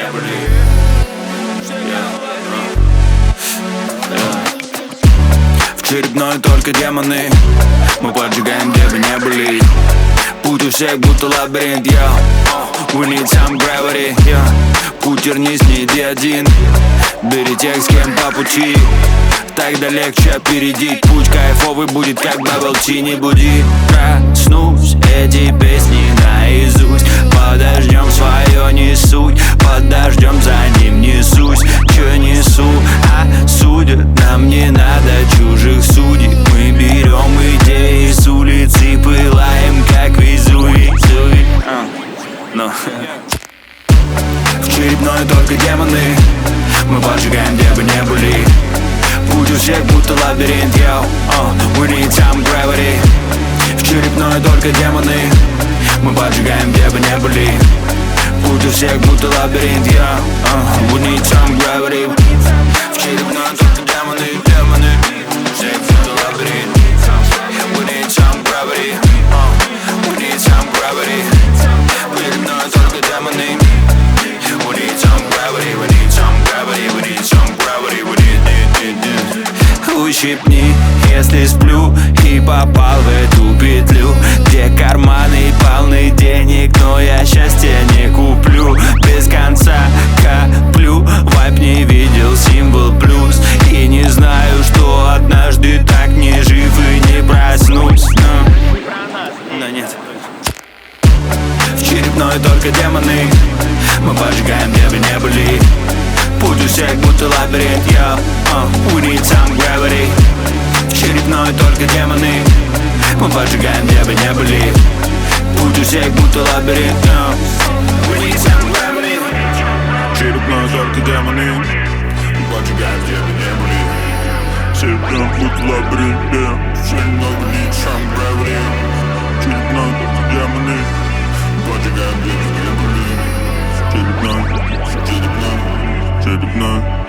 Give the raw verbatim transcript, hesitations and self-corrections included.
не были. В черепной только демоны, мы поджигаем, где бы не были. Путь у всех будто лабиринт, yo. We need some gravity, yeah. Путь вернись, не иди один. Бери тех, с кем по пути. Тогда легче опередить. Путь кайфовый будет, как bubble tea. Не буди, проснусь, эти песни наизусть. Под дождем свое несу, под дождем за ним несусь. Че несу, а судят нам не надо чужих судей. Мы берем идеи с улицы, пылаем, как Везувий. Но в черепной только демоны, мы поджигаем, где бы не были. Путь у всех будто лабиринт, yo. uh, We need some gravity. В черепной только демоны, мы поджигаем, где бы не были. Путь у всех будто лабиринт, yo. uh, We need some gravity. В черепной только демоны, демоны. Всех будто лабиринт. We need some gravity. uh, We need some gravity. В черепной только демоны. We need some gravity. We need some gravity. We need some gravity. We need, need, need, need. Ущипни, если сплю и попал в эту петлю, где карманы полны денег, но я счастья не куплю. Без конца коплю, вайп не видел, символ плюс. И не знаю, что однажды так не жив и не проснусь. Но, но нет. В черепной только демоны, мы поджигаем, где бы не были. Путь у всех будто лабиринт, yo. uh, We need some gravity. В черепной только демоны, мы поджигаем, где бы не были. Путь у всех будто лабиринт, yo. We need some gravity. В черепной только демоны, мы поджигаем, где бы не были. В черепной будто лабиринт, yeah. В черепной we need some gravity. В черепной только демоны, мы поджигаем, где бы не были. Черепной, черепной, черепной.